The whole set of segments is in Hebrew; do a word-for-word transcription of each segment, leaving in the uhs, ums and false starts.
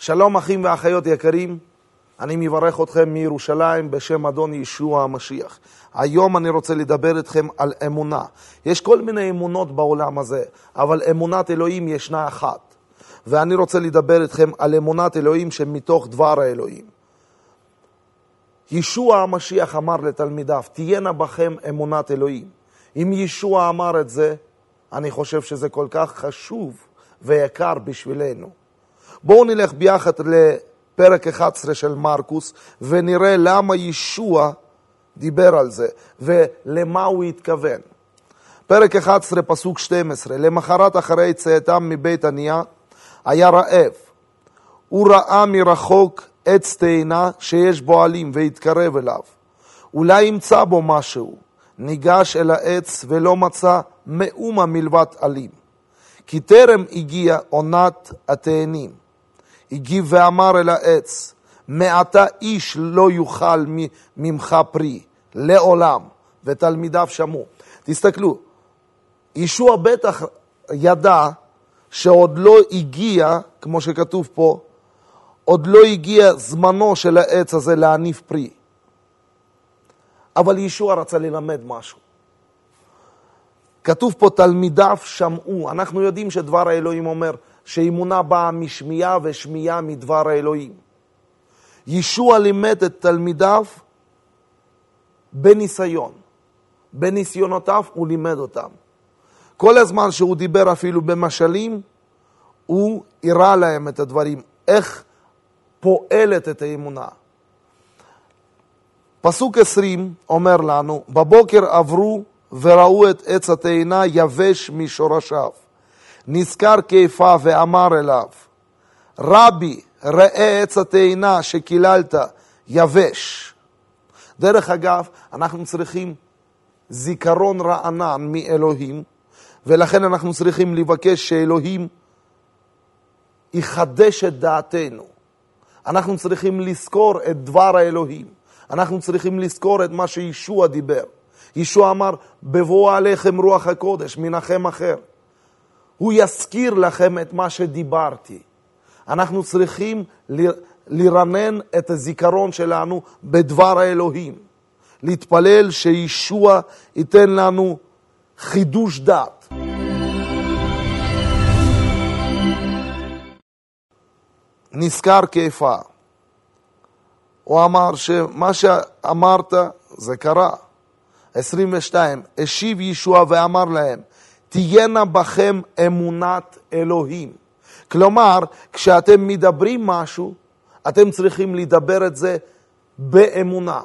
שלום אחים ואחיות יקרים, אני מברך אתכם מירושלים בשם אדון ישוע המשיח. היום אני רוצה לדבר אתכם על אמונה. יש כל מיני אמונות בעולם הזה, אבל אמונת אלוהים ישנה אחת. ואני רוצה לדבר אתכם על אמונת אלוהים שמתוך דבר האלוהים. ישוע המשיח אמר לתלמידיו, תהיינה בכם אמונת אלוהים. אם ישוע אמר את זה, אני חושב שזה כל כך חשוב ויקר בשבילנו. בואו נלך ביחד לפרק אחד עשר של מרקוס ונראה למה ישוע דיבר על זה ולמה הוא התכוון. פרק אחד עשר פסוק שתים עשרה, למחרת אחרי צאתם מבית עניה היה רעב. הוא ראה מרחוק עץ תאנה שיש בו עלים והתקרב אליו. אולי ימצא בו משהו. ניגש אל העץ ולא מצא מאומה מלבד עלים. כי טרם הגיע עונת התאנים. הגיב ואמר אל העץ, מעתה איש לא יאכל ממך פרי, לעולם. ותלמידיו שמעו. תסתכלו, ישוע בטח ידע שעוד לא הגיע, כמו שכתוב פה, עוד לא הגיע זמנו של העץ הזה להניב פרי. אבל ישוע רצה ללמד משהו. כתוב פה תלמידיו שמעו. אנחנו יודעים שדבר האלוהים אומר שאמונה באה משמיעה ושמיעה מדבר האלוהים. ישוע לימד את תלמידיו בניסיון. בניסיונותיו הוא לימד אותם. כל הזמן שהוא דיבר אפילו במשלים, הוא הראה להם את הדברים, איך פועלת את האמונה. פסוק עשרים אומר לנו, בבוקר עברו וראו את עץ התאנה יבש משורשיו. נזכר קייפה ואמר אליו, רבי, ראה עץ התאנה שקיללת יבש. דרך אגב, אנחנו צריכים זיכרון רענן מאלוהים, ולכן אנחנו צריכים לבקש שאלוהים יחדש את דעתנו. אנחנו צריכים לזכור את דבר האלוהים. אנחנו צריכים לזכור את מה שישוע דיבר. ישוע אמר, בבוא עליכם רוח הקודש, מנחם אחר. הוא יזכיר לכם את מה שדיברתי. אנחנו צריכים לרנן את הזיכרון שלנו בדבר האלוהים. להתפלל שישוע ייתן לנו חידוש דעת. נזכר קייפה. הוא אמר שמה שאמרת זה קרה. עשרים ושתיים, השיב ישוע ואמר להם, תהיינה בכם אמונת אלוהים. כלומר, כשאתם מדברים משהו, אתם צריכים לדבר את זה באמונה.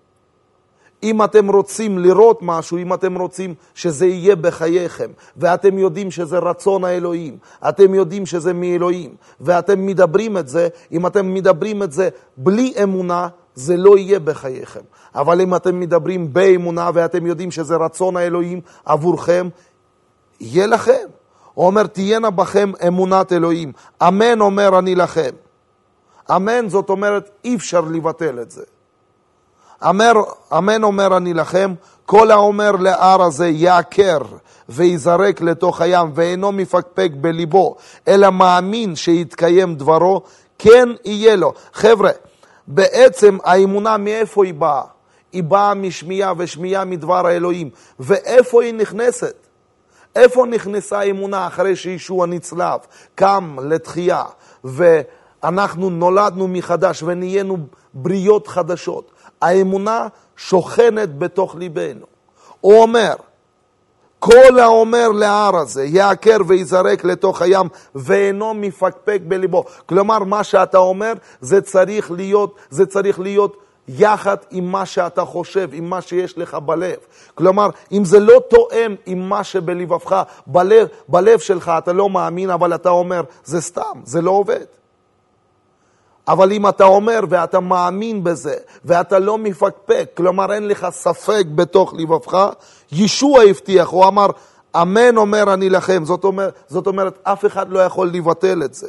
אם אתם רוצים לראות משהו, אם אתם רוצים שזה יהיה בחייכם, ואתם יודעים שזה רצון האלוהים, אתם יודעים שזה מאלוהים, ואתם מדברים את זה, אם אתם מדברים את זה בלי אמונה, זה לא יהיה בחייכם. אבל אם אתם מדברים באמונה, ואתם יודעים שזה רצון האלוהים עבורכם, יהיה לכם. הוא אומר, תהיינה בכם אמונת אלוהים. אמן אומר אני לכם. אמן זאת אומרת, אי אפשר לבטל את זה. אמר, אמן אומר אני לכם, כל האומר להר הזה יעקר ויזרק לתוך הים ואינו מפקפק בליבו, אלא מאמין שיתקיים דברו, כן יהיה לו. חבר'ה, בעצם האמונה מאיפה היא באה? היא באה משמיעה ושמיעה מדבר האלוהים. ואיפה היא נכנסת? איפה נכנסה האמונה אחרי שישוע נצלב, קם לתחייה, ואנחנו נולדנו מחדש ונהיינו בריות חדשות? האמונה שוכנת בתוך ליבנו. הוא אומר, כל האומר להר הזה יעקר ויזרק לתוך הים ואינו מפקפק בליבו. כלומר, מה שאתה אומר זה צריך להיות, זה צריך להיות יחד עם מה שאתה חושב, עם מה שיש לך בלב. כלומר, אם זה לא תואם עם מה שבלבבך, בלב, בלב שלך אתה לא מאמין, אבל אתה אומר, זה סתם, זה לא עובד. אבל אם אתה אומר ואתה מאמין בזה, ואתה לא מפקפק, כלומר אין לך ספק בתוך לבבך, ישוע הבטיח, הוא אמר, אמן אומר אני לכם. זאת אומרת, זאת אומרת, אף אחד לא יכול לבטל את זה.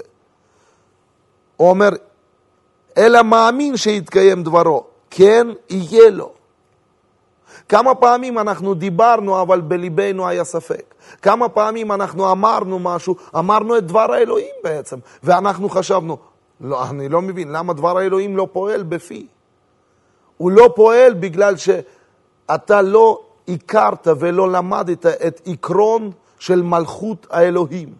הוא אומר, אלא מאמין שיתקיים דברו, כן יהיה לו. כמה פעמים אנחנו דיברנו, אבל בליבנו היה ספק. כמה פעמים אנחנו אמרנו משהו, אמרנו את דבר האלוהים בעצם, ואנחנו חשבנו, לא, אני לא מבין, למה דבר האלוהים לא פועל בפי? הוא לא פועל בגלל שאתה לא הכרת ולא למדת את עקרון של מלכות האלוהים.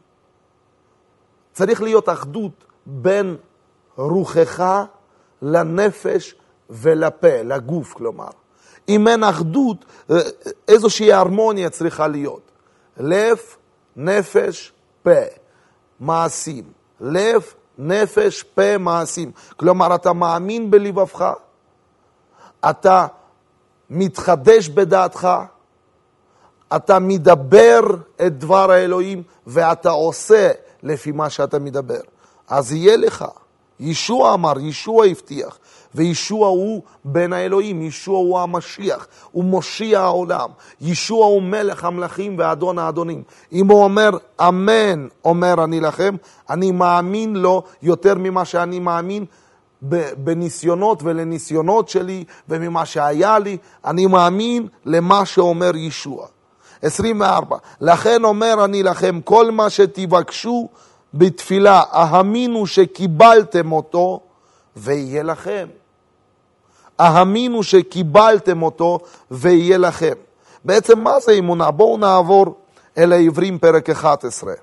צריך להיות אחדות בין רוחך לנפש ולפה, לגוף כלומר. אם אין אחדות, איזושהי הרמוניה צריכה להיות. לב, נפש, פה, מעשים. לב, נפש, פה, מעשים. כלומר, אתה מאמין בלבבך, אתה מתחדש בדעתך, אתה מדבר את דבר האלוהים, ואתה עושה לפי מה שאתה מדבר. אז יהיה לך. ישוע אמר, ישוע הבטיח, וישוע הוא בן האלוהים, ישוע הוא המשיח, הוא מושיע העולם, ישוע הוא מלך המלכים ואדון האדונים. אם הוא אומר אמן, אומר אני לכם, אני מאמין לו יותר ממה שאני מאמין בניסיונות ולניסיונות שלי, וממה שהיה לי, אני מאמין למה שאומר ישוע. עשרים וארבע, לכן אומר אני לכם, כל מה שתבקשו בתפילה, האמינו שקיבלתם אותו, ויהיה לכם. האמינו שקיבלתם אותו, ויהיה לכם. בעצם מה זה אמונה? בואו נעבור אל העברים פרק אחת עשרה.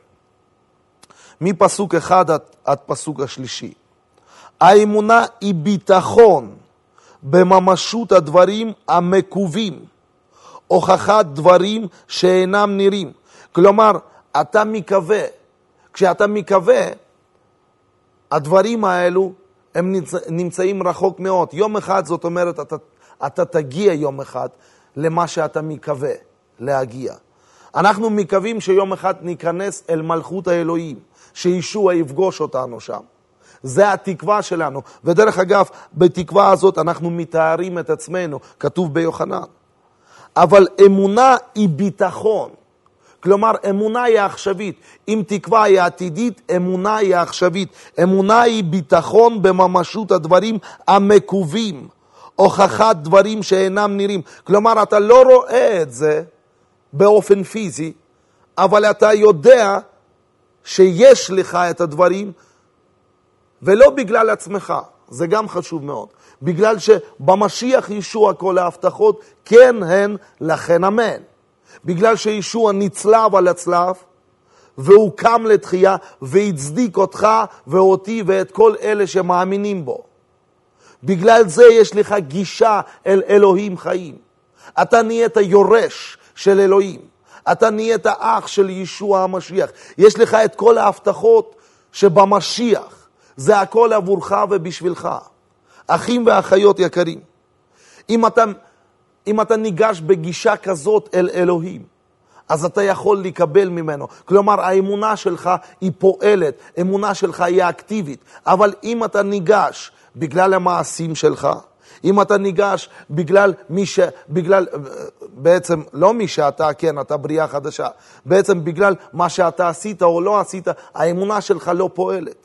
מפסוק אחד עד, עד פסוק השלישי. האמונה היא ביטחון בממשות הדברים המקובים, הוכחת דברים שאינם נראים. כלומר, אתה מקווה, כשאתה מקווה, הדברים האלו הם נמצאים רחוק מאוד. יום אחד זאת אומרת, אתה, אתה תגיע יום אחד למה שאתה מקווה להגיע. אנחנו מקווים שיום אחד ניכנס אל מלכות האלוהים, שישוע יפגוש אותנו שם. זה התקווה שלנו. ודרך אגב, בתקווה הזאת אנחנו מתארים את עצמנו, כתוב ביוחנן. אבל אמונה היא ביטחון. כלומר, אמונה היא עכשווית. אם תקווה היא עתידית, אמונה היא עכשווית. אמונה היא ביטחון בממשות הדברים המקובים, הוכחת דברים שאינם נראים. כלומר, אתה לא רואה את זה באופן פיזי, אבל אתה יודע שיש לך את הדברים, ולא בגלל עצמך. זה גם חשוב מאוד. בגלל שבמשיח ישוע כל ההבטחות כן הן לכן אמן. בגלל שישוע נצלב על הצלב, והוא קם לתחייה, והצדיק אותך ואותי ואת כל אלה שמאמינים בו. בגלל זה יש לך גישה אל אלוהים חיים. אתה נהיית יורש של אלוהים. אתה נהיית אח של ישוע המשיח. יש לך את כל ההבטחות שבמשיח. זה הכל עבורך ובשבילך. אחים ואחיות יקרים. אם אתה... אם אתה ניגש בגישה כזאת אל אלוהים, אז אתה יכול לקבל ממנו. כלומר, האמונה שלך היא פועלת, אמונה שלך היא אקטיבית. אבל אם אתה ניגש בגלל המעשים שלך, אם אתה ניגש בגלל מי ש... בגלל, בעצם לא מי שאתה, כן, אתה בריאה חדשה. בעצם בגלל מה שאתה עשית או לא עשית, האמונה שלך לא פועלת.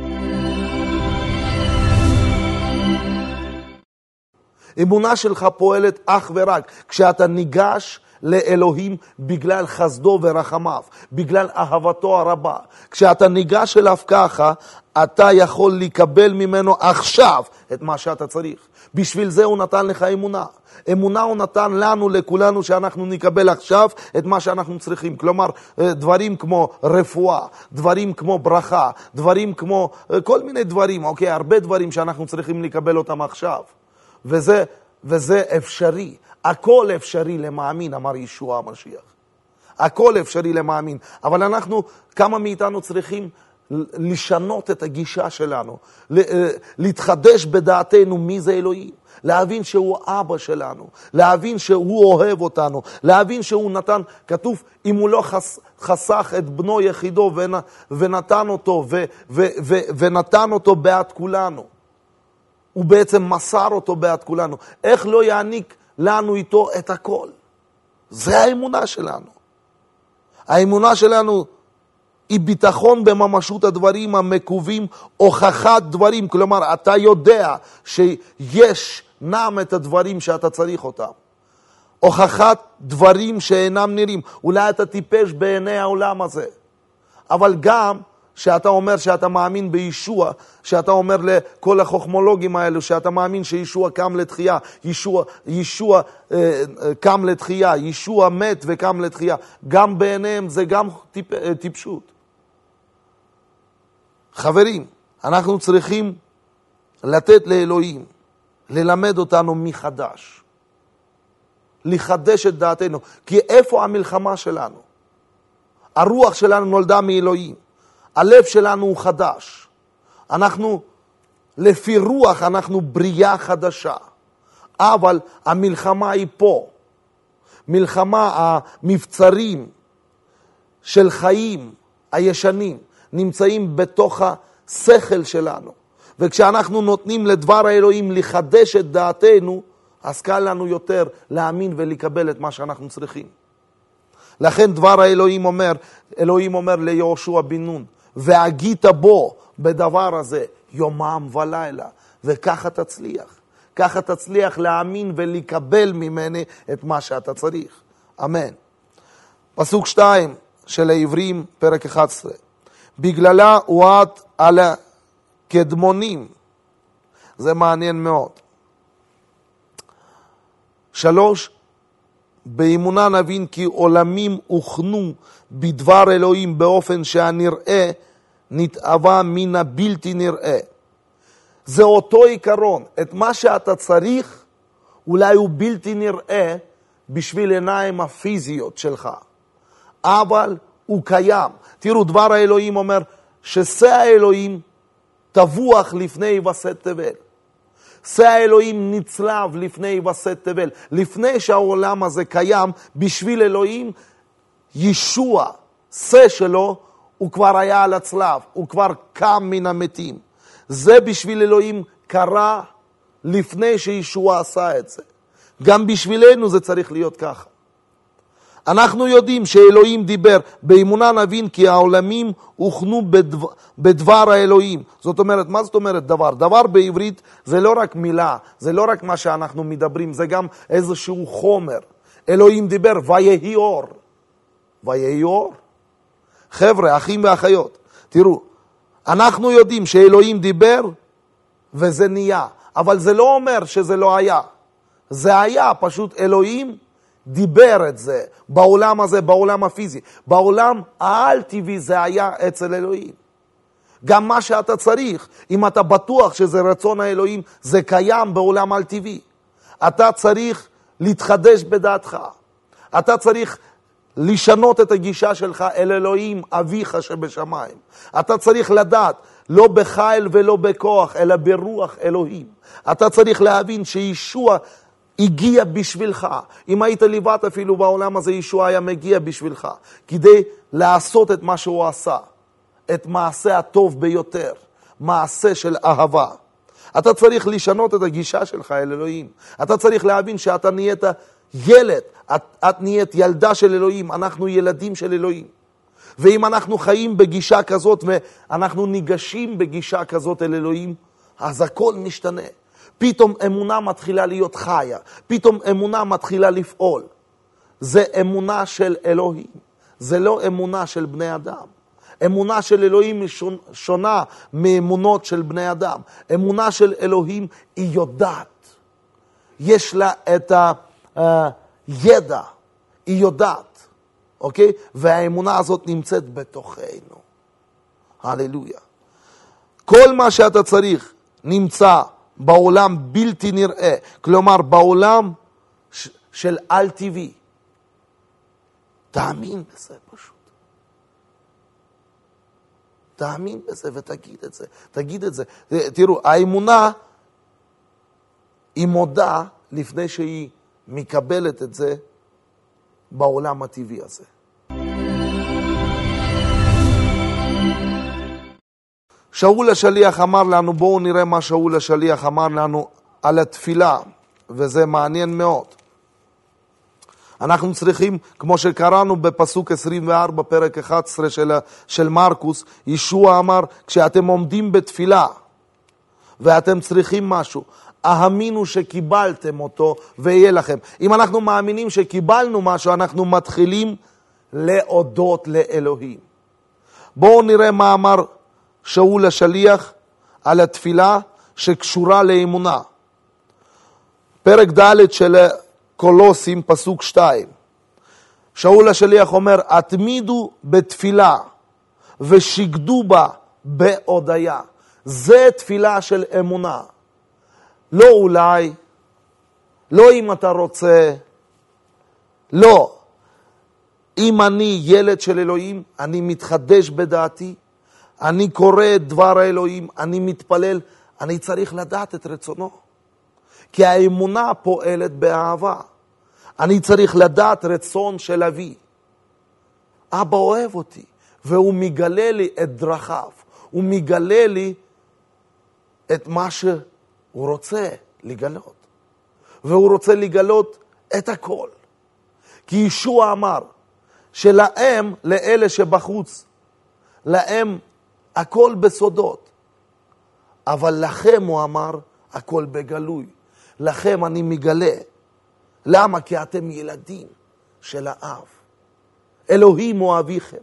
אמונה שלך פועלת אך ורק כשאתה ניגש לאלוהים בגלל חסדו ורחמיו, בגלל אהבתו הרבה. כשאתה ניגש אליו ככה, אתה יכול לקבל ממנו עכשיו את מה שאתה צריך. בשביל זה הוא נתן לך אמונה. אמונה הוא נתן לנו, לכולנו, שאנחנו נקבל עכשיו את מה שאנחנו צריכים. כלומר, דברים כמו רפואה, דברים כמו ברכה, דברים כמו כל מיני דברים, אוקיי? הרבה דברים שאנחנו צריכים לקבל אותם עכשיו. וזה, וזה אפשרי. הכל אפשרי למאמין, אמר ישוע המשיח. הכל אפשרי למאמין. אבל אנחנו, כמה מאיתנו צריכים לשנות את הגישה שלנו, להתחדש בדעתנו מי זה אלוהים, להבין שהוא אבא שלנו, להבין שהוא אוהב אותנו, להבין שהוא נתן, כתוב, אם הוא לא חס, חסך את בנו יחידו ונתן אותו, ו, ו, ו, ונתן אותו בעד כולנו. הוא בעצם מסר אותו בעד כולנו. איך לא יעניק לנו איתו את הכל? זה האמונה שלנו. האמונה שלנו היא ביטחון בממשות הדברים המקובים, הוכחת דברים. כלומר, אתה יודע שיש נם את הדברים שאתה צריך אותם. הוכחת דברים שאינם נראים. אולי אתה טיפש בעיני העולם הזה. אבל גם שאתה אומר שאתה מאמין בישוע, שאתה אומר לכל החוכמולוגים האלו, שאתה מאמין שישוע קם לתחייה, ישוע, ישוע אה, קם לתחייה, ישוע מת וקם לתחייה, גם בעיניהם זה גם טיפ, אה, טיפשות. חברים, אנחנו צריכים לתת לאלוהים, ללמד אותנו מחדש, לחדש את דעתנו, כי איפה המלחמה שלנו? הרוח שלנו נולדה מאלוהים, הלב שלנו הוא חדש, אנחנו לפי רוח אנחנו בריאה חדשה, אבל המלחמה היא פה, מלחמה, המבצרים של חיים הישנים נמצאים בתוך השכל שלנו, וכשאנחנו נותנים לדבר האלוהים לחדש את דעתנו, אז קל לנו יותר להאמין ולקבל את מה שאנחנו צריכים. לכן דבר האלוהים אומר, אלוהים אומר ליהושע בן נון, והגית בו בדבר הזה יומם ולילה, וככה תצליח. ככה תצליח להאמין ולקבל ממני את מה שאתה צריך. אמן. פסוק שתיים של העברים, פרק אחד עשרה. בגללה הועד על הקדמונים. זה מעניין מאוד. שלוש, באמונה נבין כי עולמים הוכנו בדבר אלוהים באופן שהנראה נתאווה מן הבלתי נראה. זה אותו עיקרון. את מה שאתה צריך אולי הוא בלתי נראה בשביל עיניים הפיזיות שלך, אבל הוא קיים. תראו, דבר האלוהים אומר ששא האלוהים טבוח לפני יווסת תבל. שא האלוהים נצלב לפני יווסת תבל. לפני שהעולם הזה קיים, בשביל אלוהים, ישוע, שא שלו, הוא כבר היה על הצלב, הוא כבר קם מן המתים. זה בשביל אלוהים קרה לפני שישוע עשה את זה. גם בשבילנו זה צריך להיות ככה. אנחנו יודעים שאלוהים דיבר, באמונה נבין כי העולמים הוכנו בדבר, בדבר האלוהים. זאת אומרת, מה זאת אומרת דבר? דבר בעברית זה לא רק מילה, זה לא רק מה שאנחנו מדברים, זה גם איזשהו חומר. אלוהים דיבר, ויהי אור. ויהי אור. חבר'ה, אחים ואחיות, תראו, אנחנו יודעים שאלוהים דיבר וזה נהיה, אבל זה לא אומר שזה לא היה. זה היה, פשוט אלוהים דיבר את זה בעולם הזה, בעולם הפיזי. בעולם העל-טבעי זה היה אצל אלוהים. גם מה שאתה צריך, אם אתה בטוח שזה רצון האלוהים, זה קיים בעולם על-טבעי. אתה צריך להתחדש בדעתך. אתה צריך לשנות את הגישה שלך אל אלוהים אביך שבשמיים. אתה צריך לדעת, לא בחיל ולא בכוח, אלא ברוח אלוהים. אתה צריך להבין שישוע הגיע בשבילך. אם היית לבד אפילו בעולם הזה, ישוע היה מגיע בשבילך, כדי לעשות את מה שהוא עשה, את מעשה הטוב ביותר, מעשה של אהבה. אתה צריך לשנות את הגישה שלך אל אלוהים. אתה צריך להבין שאתה נהיית ילד, את, את נהיית ילדה של אלוהים, אנחנו ילדים של אלוהים. ואם אנחנו חיים בגישה כזאת ואנחנו ניגשים בגישה כזאת אל אלוהים, אז הכל משתנה. פתאום אמונה מתחילה להיות חיה, פתאום אמונה מתחילה לפעול. זה אמונה של אלוהים, זה לא אמונה של בני אדם. אמונה של אלוהים היא שונה מאמונות של בני אדם. אמונה של אלוהים היא יודעת. יש לה את הידע, היא יודעת. אוקיי? והאמונה הזאת נמצאת בתוכנו. הללויה. כל מה שאתה צריך נמצא בעולם בלתי נראה, כלומר בעולם ש- של על-טבעי. תאמין בזה פשוט. תאמין בזה ותגיד את זה. תגיד את זה. תראו, האמונה היא מודה לפני שהיא מקבלת את זה בעולם הטבעי הזה. שאול השליח אמר לנו, בואו נראה מה שאול השליח אמר לנו על התפילה, וזה מעניין מאוד. אנחנו צריכים, כמו שקראנו בפסוק עשרים וארבע, פרק אחד עשרה של, של מרקוס, ישוע אמר, כשאתם עומדים בתפילה, ואתם צריכים משהו, האמינו שקיבלתם אותו ויהיה לכם. אם אנחנו מאמינים שקיבלנו משהו, אנחנו מתחילים להודות לאלוהים. בואו נראה מה אמר שאול השליח על התפילה שקשורה לאמונה. פרק ד' של קולוסים, פסוק שתיים. שאול השליח אומר, התמידו בתפילה ושקדו בה בהודיה. זה תפילה של אמונה. לא אולי, לא אם אתה רוצה, לא. אם אני ילד של אלוהים, אני מתחדש בדעתי, אני קורא את דבר האלוהים, אני מתפלל, אני צריך לדעת את רצונו. כי האמונה פועלת באהבה. אני צריך לדעת רצון של אבי. אבא אוהב אותי, והוא מגלה לי את דרכיו. הוא מגלה לי את מה שהוא רוצה לגלות. והוא רוצה לגלות את הכל. כי ישוע אמר, שלהם, לאלה שבחוץ, להם הכל בסודות. אבל לכם, הוא אמר, הכל בגלוי. לכם אני מגלה. למה? כי אתם ילדים של האב. אלוהים הוא אביכם.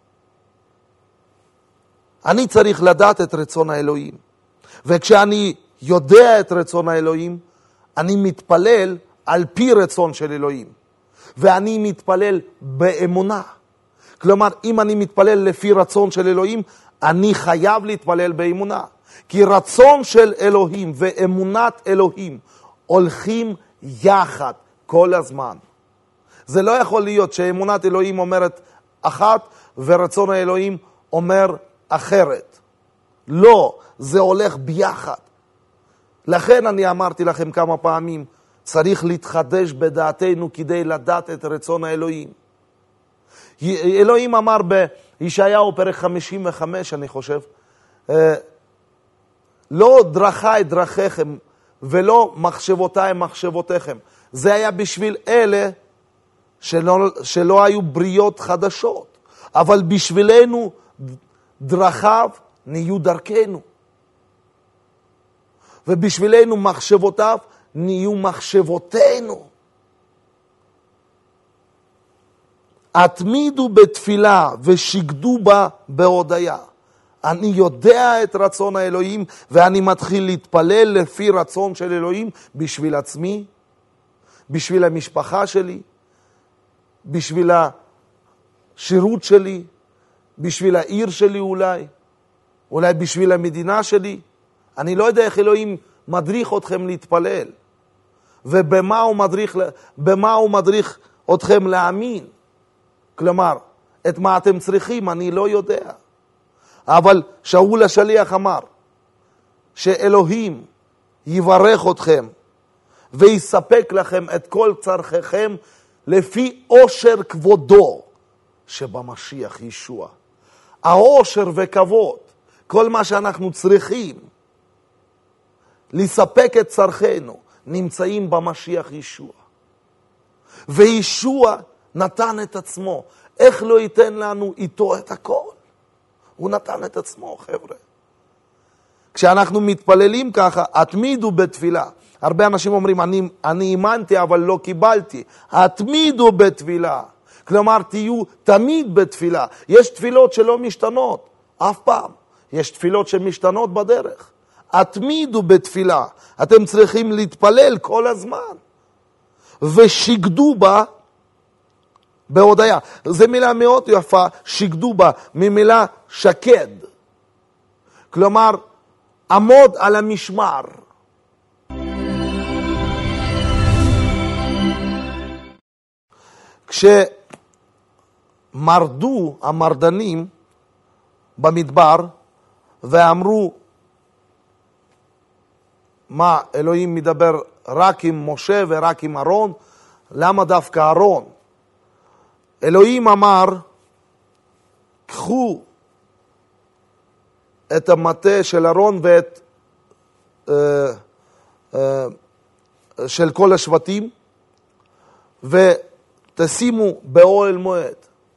אני צריך לדעת את רצון האלוהים. וכשאני יודע את רצון האלוהים, אני מתפלל על פי רצון של אלוהים. ואני מתפלל באמונה. כלומר, אם אני מתפלל לפי רצון של אלוהים, אני חייב להתפלל באמונה. כי רצון של אלוהים ואמונת אלוהים הולכים יחד כל הזמן. זה לא יכול להיות שאמונת אלוהים אומרת אחת ורצון האלוהים אומר אחרת. לא, זה הולך ביחד. לכן אני אמרתי לכם כמה פעמים, צריך להתחדש בדעתנו כדי לדעת את רצון האלוהים. אלוהים אמר בישעיהו פרק חמישים וחמש, אני חושב, לא דרכי דרכיכם ולא מחשבותיי מחשבותיכם. זה היה בשביל אלה שלא, שלא היו בריות חדשות. אבל בשבילנו דרכיו נהיו דרכנו. ובשבילנו מחשבותיו נהיו מחשבותינו. התמידו בתפילה ושקדו בה בהודיה. אני יודע את רצון האלוהים ואני מתחיל להתפלל לפי רצון של אלוהים בשביל עצמי, בשביל המשפחה שלי, בשביל השירות שלי, בשביל העיר שלי אולי, אולי בשביל המדינה שלי. אני לא יודע איך אלוהים מדריך אתכם להתפלל, ובמה הוא מדריך, במה הוא מדריך אתכם להאמין. כלומר, את מה אתם צריכים אני לא יודע. אבל שאול השליח אמר, שאלוהים יברך אתכם, ויספק לכם את כל צרכיכם, לפי עושר כבודו, שבמשיח ישוע. העושר וכבוד, כל מה שאנחנו צריכים, לספק את צרכינו, נמצאים במשיח ישוע. וישוע נתן את עצמו. איך לא ייתן לנו איתו את הכל? הוא נתן את עצמו, חבר'ה. כשאנחנו מתפללים ככה, התמידו בתפילה. הרבה אנשים אומרים, אני, אני אימנתי אבל לא קיבלתי. התמידו בתפילה. כלומר, תהיו תמיד בתפילה. יש תפילות שלא משתנות, אף פעם. יש תפילות שמשתנות בדרך. התמידו בתפילה. אתם צריכים להתפלל כל הזמן. ושקדו בה בהודיה. זו מילה מאוד יפה, שקדו בה, ממילה שקד. כלומר, עמוד על המשמר. כשמרדו המרדנים במדבר ואמרו, מה, אלוהים מדבר רק עם משה ורק עם אהרון? למה דווקא אהרון? אלוהים אמר, קחו את המטה של אהרון ואת אה, אה, של כל השבטים ותשימו באוהל מועד,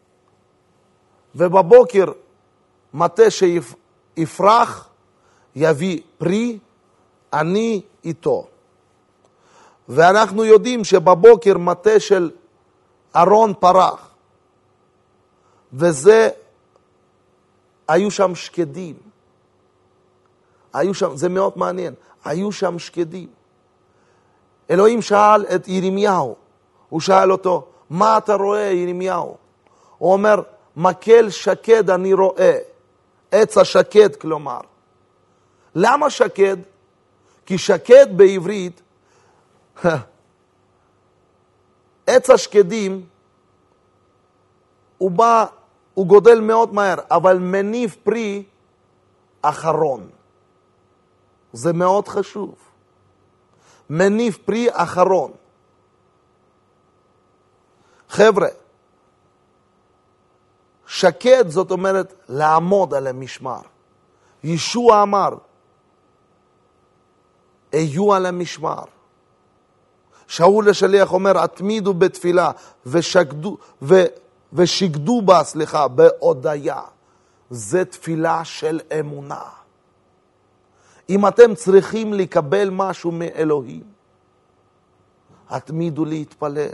ובבוקר מטה שיפרח יביא פרי, אני איתו. ואנחנו יודעים שבבוקר מטה של אהרון פרח, וזה היו שם שקדים. היו שם, זה מאוד מעניין, היו שם שקדים. אלוהים שאל את ירמיהו, הוא שאל אותו, מה אתה רואה ירמיהו? הוא אומר, מקל שקד אני רואה, עץ השקד כלומר. למה שקד? כי שקד בעברית, עץ השקדים, הוא בא, הוא גודל מאוד מהר, אבל מניב פרי אחרון. זה מאוד חשוב. מניב פרי אחרון. חבר'ה, שקד זאת אומרת לעמוד על המשמר. ישוע אמר, היו על המשמר. שאול השליח אומר, התמידו בתפילה ושקדו, ו, ושקדו בה, סליחה, בהודיה. זה תפילה של אמונה. אם אתם צריכים לקבל משהו מאלוהים, התמידו להתפלל.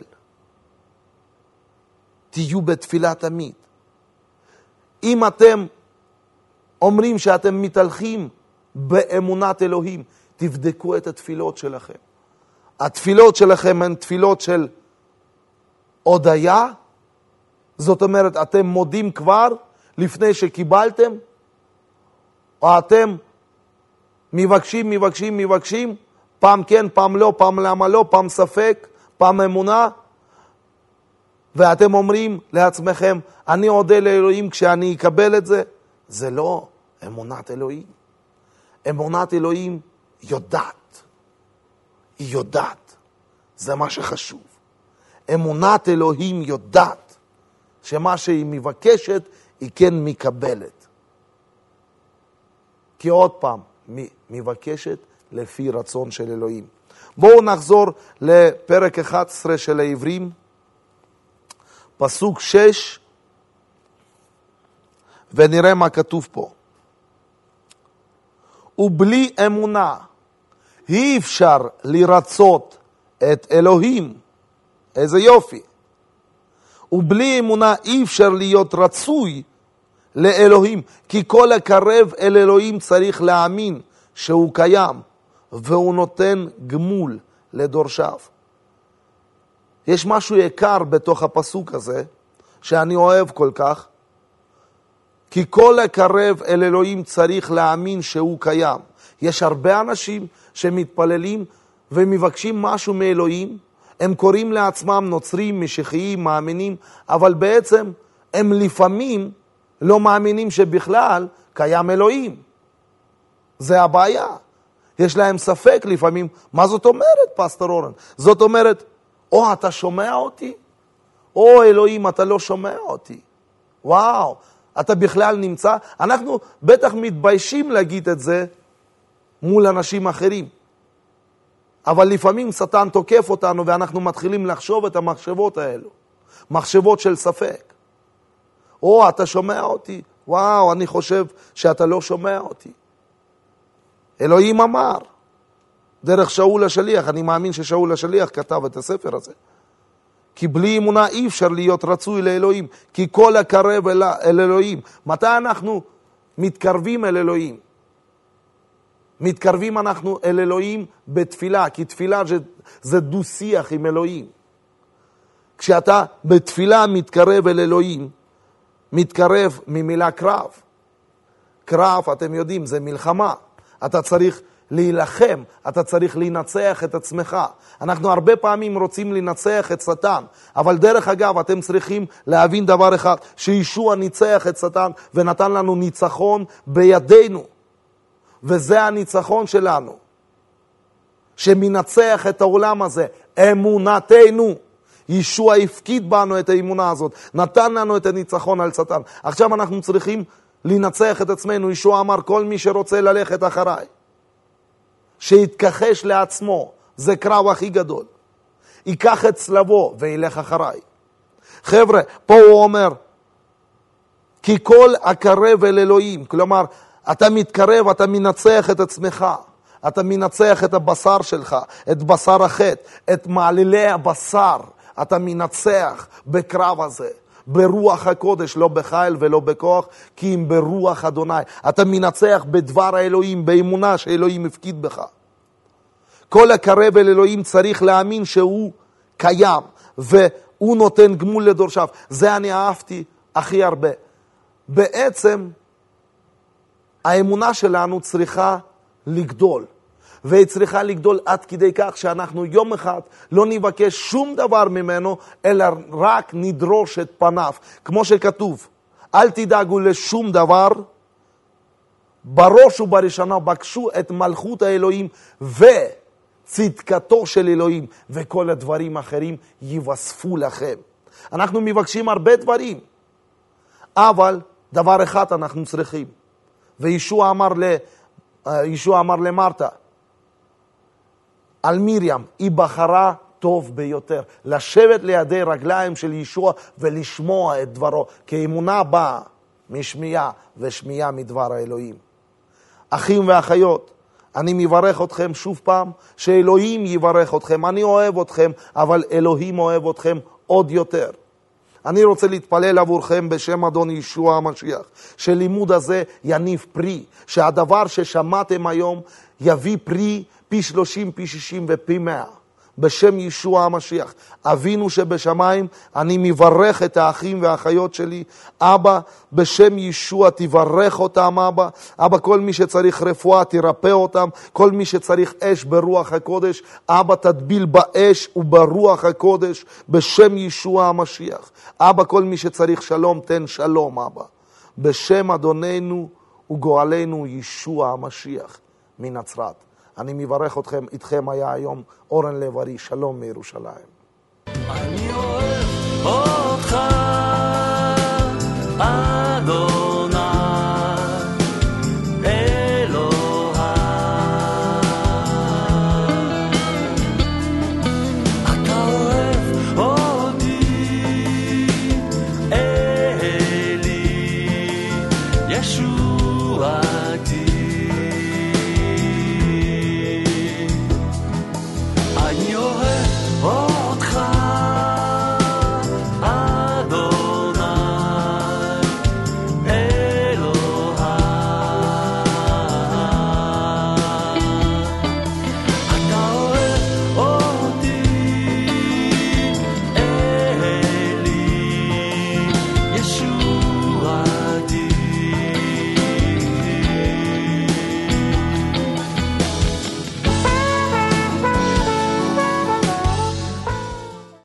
תהיו בתפילה תמיד. אם אתם אומרים שאתם מתהלכים באמונת אלוהים, תבדקו את התפילות שלכם. התפילות שלכם הן תפילות של הודיה, זאת אומרת, אתם מודים כבר לפני שקיבלתם, או אתם מבקשים, מבקשים, מבקשים, פעם כן, פעם לא, פעם למה לא, פעם ספק, פעם אמונה, ואתם אומרים לעצמכם, אני אודה לאלוהים כשאני אקבל את זה. זה לא אמונת אלוהים. אמונת אלוהים יודעת. היא יודעת. זה מה שחשוב. אמונת אלוהים יודעת שמה שהיא מבקשת היא כן מקבלת. כי עוד פעם, מבקשת לפי רצון של אלוהים. בואו נחזור לפרק אחת עשרה של העברים, פסוק שש, ונראה מה כתוב פה. ובלי אמונה אי אפשר לרצות את אלוהים. איזה יופי. ובלי אמונה אי אפשר להיות רצוי לאלוהים, כי כל הקרב אל אלוהים צריך להאמין שהוא קיים, והוא נותן גמול לדורשיו. יש משהו יקר בתוך הפסוק הזה, שאני אוהב כל כך, כי כל הקרב אל אלוהים צריך להאמין שהוא קיים. יש הרבה אנשים שמתפללים ומבקשים משהו מאלוהים, הם קוראים לעצמם נוצרים, משיחיים, מאמינים, אבל בעצם הם לפעמים לא מאמינים שבכלל קיים אלוהים. זה הבעיה. יש להם ספק לפעמים. מה זאת אומרת, פסטור אורן? זאת אומרת, או אתה שומע אותי, או אלוהים אתה לא שומע אותי. וואו, אתה בכלל נמצא. אנחנו בטח מתביישים להגיד את זה מול אנשים אחרים. אבל לפעמים שטן תוקף אותנו ואנחנו מתחילים לחשוב את המחשבות האלו. מחשבות של ספק. או אתה שומע אותי, וואו, אני חושב שאתה לא שומע אותי. אלוהים אמר, דרך שאול השליח, אני מאמין ששאול השליח כתב את הספר הזה. כי בלי אמונה אי אפשר להיות רצוי לאלוהים, כי כל הקרב אל, אל אלוהים. מתי אנחנו מתקרבים אל אלוהים? מתקרבים אנחנו אל אלוהים בתפילה, כי תפילה זה, זה דו שיח עם אלוהים. כשאתה בתפילה מתקרב אל אלוהים, מתקרב ממילה קרב. קרב, אתם יודעים, זה מלחמה. אתה צריך להילחם, אתה צריך לנצח את עצמך. אנחנו הרבה פעמים רוצים לנצח את שטן, אבל דרך אגב, אתם צריכים להבין דבר אחד, שישוע ניצח את שטן ונתן לנו ניצחון בידינו. וזה הניצחון שלנו, שמנצח את העולם הזה, אמונתנו. ישוע הפקיד בנו את האמונה הזאת, נתן לנו את הניצחון על שטן. עכשיו אנחנו צריכים לנצח את עצמנו. ישוע אמר, כל מי שרוצה ללכת אחריי, שיתכחש לעצמו, זה קרב הכי גדול. ייקח את צלבו וילך אחריי. חבר'ה, פה הוא אומר, כי כל הקרב אל אלוהים, כלומר, אתה מתקרב, אתה מנצח את עצמך, אתה מנצח את הבשר שלך, את בשר החטא, את מעלילי הבשר, אתה מנצח בקרב הזה. ברוח הקודש, לא בחיל ולא בכוח, כי אם ברוח אדוני. אתה מנצח בדבר האלוהים, באמונה שאלוהים הפקיד בך. כל הקרב אל אלוהים צריך להאמין שהוא קיים, והוא נותן גמול לדורשיו. זה אני אהבתי הכי הרבה. בעצם, האמונה שלנו צריכה לגדול. והיא צריכה לגדול עד כדי כך שאנחנו יום אחד לא נבקש שום דבר ממנו, אלא רק נדרוש את פניו. כמו שכתוב, אל תדאגו לשום דבר, בראש ובראשונה בקשו את מלכות האלוהים וצדקתו של אלוהים, וכל הדברים האחרים יווספו לכם. אנחנו מבקשים הרבה דברים, אבל דבר אחד אנחנו צריכים. וישוע אמר, ל... ישוע אמר למרתה, על מרים, היא בחרה טוב ביותר, לשבת לידי רגליים של ישוע ולשמוע את דברו, כי אמונה באה משמיעה ושמיעה מדבר האלוהים. אחים ואחיות, אני מברך אתכם שוב פעם, שאלוהים יברך אתכם. אני אוהב אתכם, אבל אלוהים אוהב אתכם עוד יותר. אני רוצה להתפלל עבורכם בשם אדון ישוע המשיח, שלימוד הזה יניב פרי, שהדבר ששמעתם היום יביא פרי פי שלושים, פי שישים ופי מאה. בשם ישוע המשיח. אבינו שבשמיים, אני מברך את האחים והאחיות שלי. אבא, בשם ישוע תברך אותם, אבא. אבא, כל מי שצריך רפואה תרפא אותם. כל מי שצריך אש ברוח הקודש, אבא תדביל באש וברוח הקודש, בשם ישוע המשיח. אבא, כל מי שצריך שלום, תן שלום, אבא. בשם אדוננו וגואלנו ישוע המשיח מנצרת. אני מברך אתכם, איתכם היה היום אורן לב-ארי, שלום מירושלים. אני אוהב אותך.